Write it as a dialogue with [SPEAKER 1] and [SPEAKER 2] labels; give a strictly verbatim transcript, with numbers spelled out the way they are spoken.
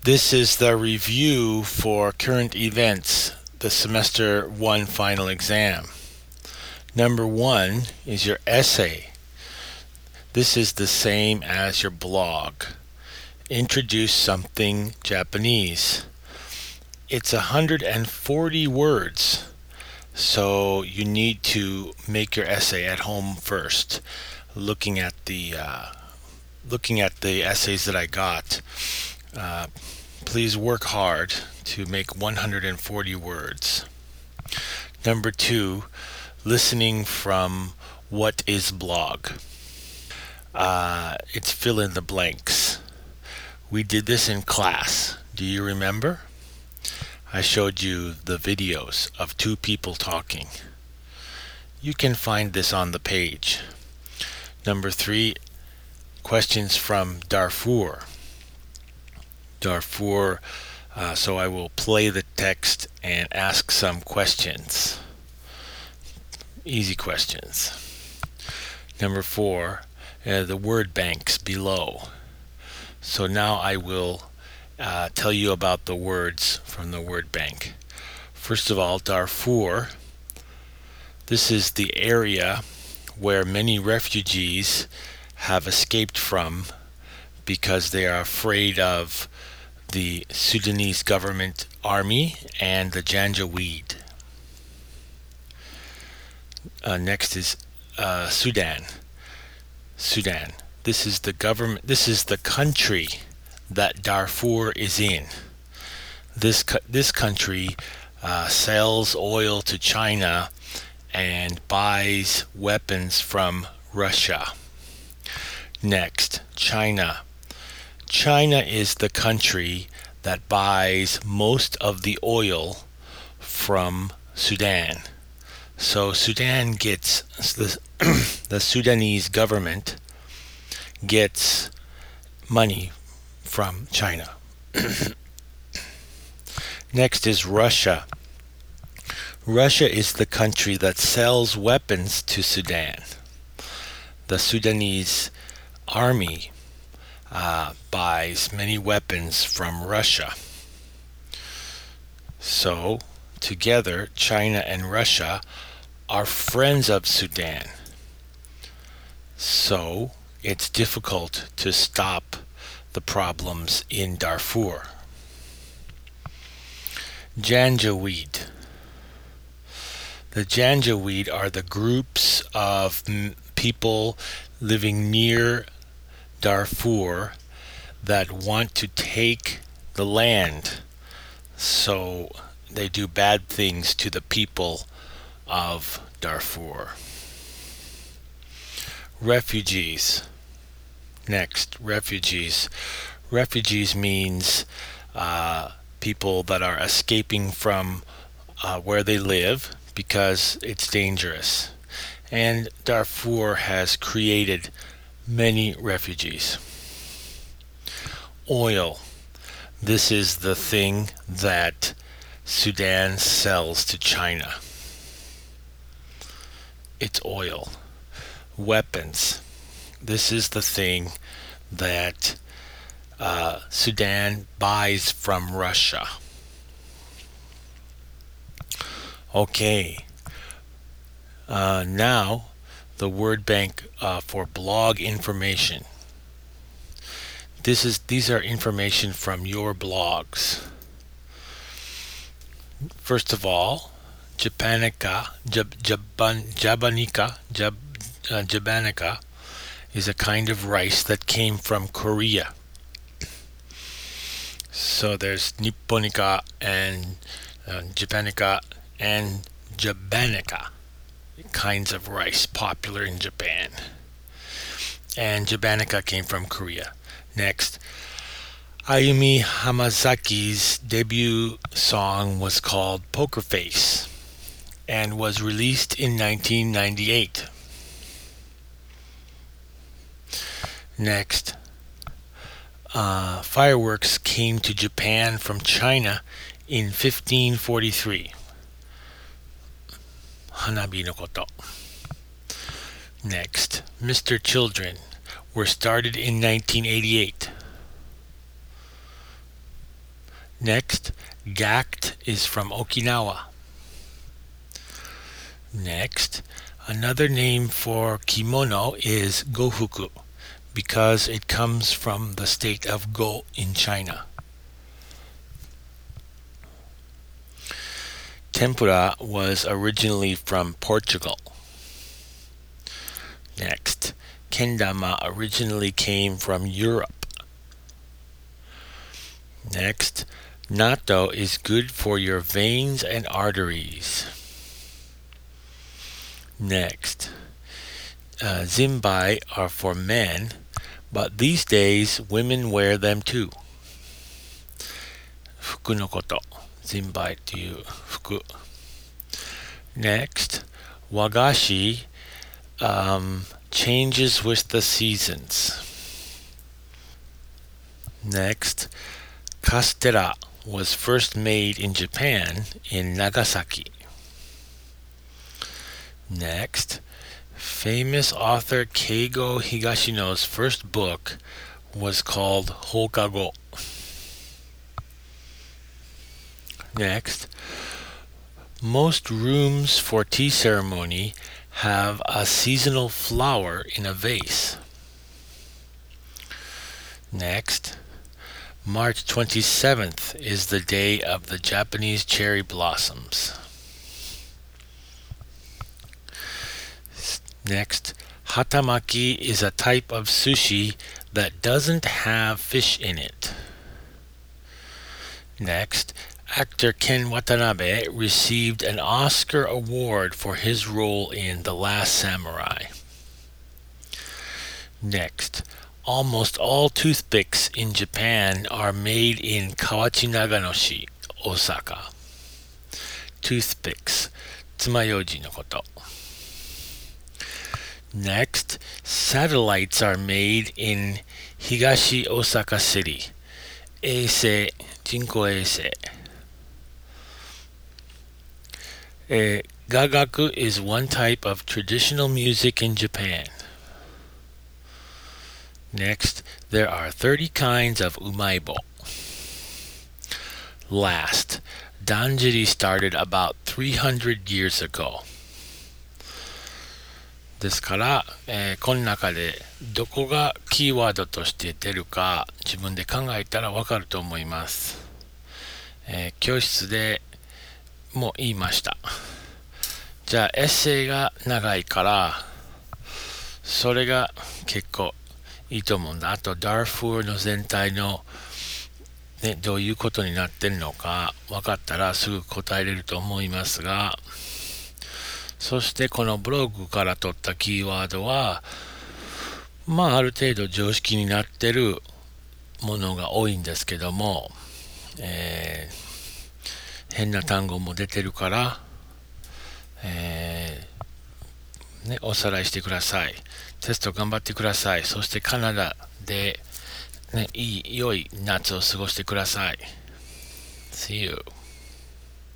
[SPEAKER 1] This is the review for current events, the semester one final exam. Number one is your essay. This is the same as your blog. Introduce something Japanese. It's one hundred forty words, so you need to make your essay at home first. Looking at the uh, looking at the essays that I got, uh, please work hard to make one hundred forty words. Number two, listening from What is Blog? Uh, it's fill in the blanks. We did this in class. Do you remember? I showed you the videos of two people talking. You can find this on the page. Number three, questions from Darfur. Darfur, uh, so I will play the text and ask some questions. Easy questions. Number four, uh, the word banks below. So now I will uh, tell you about the words from the word bank. First of all, Darfur. This is the area where many refugees have escaped from because they are afraid of the Sudanese government army and the Janjaweed. Uh, next is uh, Sudan. Sudan. This is the government. This is the country that Darfur is in. This this country uh, sells oil to China and buys weapons from Russia. Next, China. China is the country that buys most of the oil from Sudan. So Sudan gets, the, the Sudanese government gets money from China. Next is Russia. Russia is the country that sells weapons to Sudan. The Sudanese army uh, buys many weapons from Russia. So, together, China and Russia are friends of Sudan. So, it's difficult to stop the problems in Darfur. Janjaweed. The Janjaweed are the groups of m- people living near Darfur that want to take the land, so they do bad things to the people of Darfur. Refugees. Next, refugees. Refugees means uh, people that are escaping from uh, where they live because it's dangerous. And Darfur has created many refugees. Oil. This is the thing that Sudan sells to China. It's oil. Weapons. This is the thing that uh, Sudan buys from Russia. Okay. Uh, now, the word bank uh, for blog information. This is these are information from your blogs. First of all, Japanica, Jab, Jaban, Jabanica, Jab, uh, Jabanica is a kind of rice that came from Korea. So there's Nipponica and uh, Japanica and Jabanica kinds of rice popular in Japan. And Jabanica came from Korea. Next, Ayumi Hamazaki's debut song was called Poker Face and was released in nineteen ninety-eight. Next, uh, fireworks came to Japan from China in fifteen forty-three. Hanabi no koto. Next, Mister Children were started in nineteen eighty-eight. Next, gact is from Okinawa. Next, another name for kimono is gofuku because it comes from the state of Go in China. Tempura was originally from Portugal. Next, kendama originally came from Europe. Next, natto is good for your veins and arteries. Next, uh, zenbai are for men, but these days women wear them too. Fuku no koto, zenbai という服. Next, wagashi um, changes with the seasons. Next, castella was first made in Japan in Nagasaki. Next, famous author Keigo Higashino's first book was called Hokago. Next, most rooms for tea ceremony have a seasonal flower in a vase. Next, March twenty-seventh is the day of the Japanese cherry blossoms. Next, hatamaki is a type of sushi that doesn't have fish in it. Next, actor Ken Watanabe received an Oscar award for his role in The Last Samurai. Next, almost all toothpicks in Japan are made in Kawachi Naganoshi, Osaka. Toothpicks, tsumayoji no koto. Next, satellites are made in Higashi Osaka City. Eisei, Jinko Eisei. Uh, gagaku is one type of traditional music in Japan. Next, there are thirty kinds of umaibo. Last, danjiri started about three hundred years ago. ですから、えー、この中でどこがキーワードとして出るか自分で考えたらわかると思います。えー、教室でも言いました。じゃあエッセイが長いからそれが結構いいと思うんだ。あとダーフーの全体の、ね、どういうことになってるのか分かったらすぐ答えれると思いますが、そしてこのブログから取ったキーワードはまあある程度常識になってるものが多いんですけども、えー、変な単語も出てるから、えーね、おさらいしてください。テスト頑張ってください。そしてカナダで、ね、いい良い夏を過ごしてください。See you.